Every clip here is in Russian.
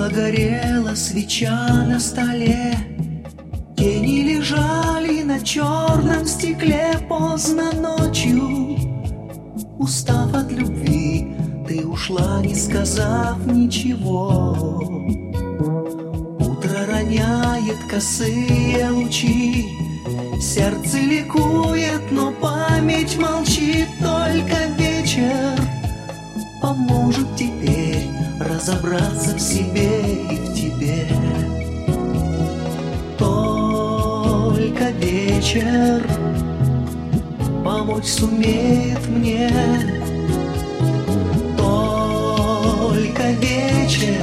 горела свеча на столе, тени лежали на черном стекле. Поздно ночью, устав от любви, ты ушла, не сказав ничего. Утро роняет косые лучи, сердце ликует, но память молчит. Только вечер поможет теперь разобраться в себе и в тебе. Только вечер помочь сумеет мне. Только вечер,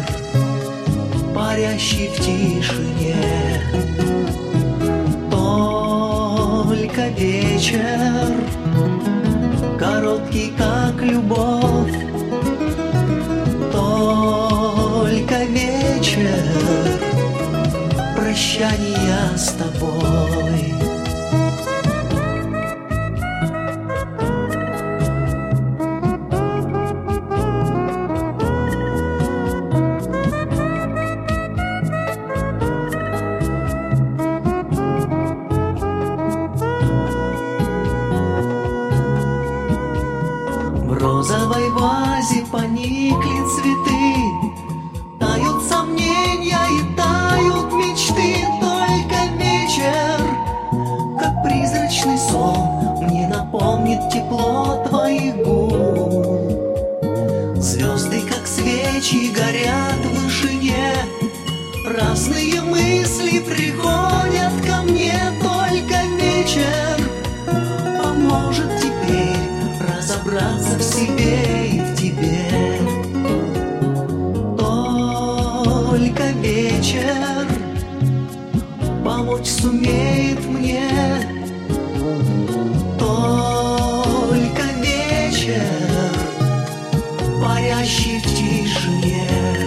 парящий в тишине. Только вечер, короткий, как любовь. Только вечер прощания с тобой. В розовой вазе поникли цветы, тают сомнения и тают мечты. Только вечер, как призрачный сон, мне напомнит тепло твоих губ. Звезды, как свечи, горят в вышине, разные мысли приходят ко мне. Только вечер поможет теперь разобраться в себе и в тебе. Только вечер помочь сумеет мне. Только вечер, парящий в тишине.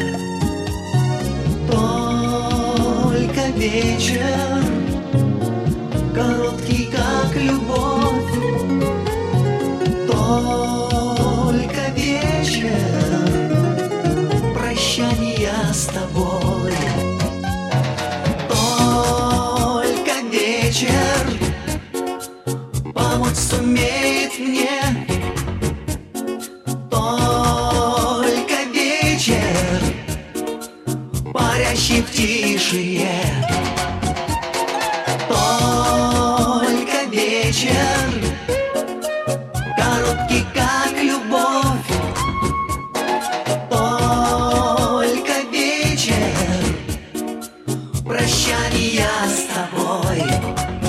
Только вечер, короткий, как любовь. Только вечер прощания с тобой. Только вечер помочь сумеет мне. Только вечер, парящий в тишине. Только вечер, короткий, как любовь. Только вечер прощания с тобой.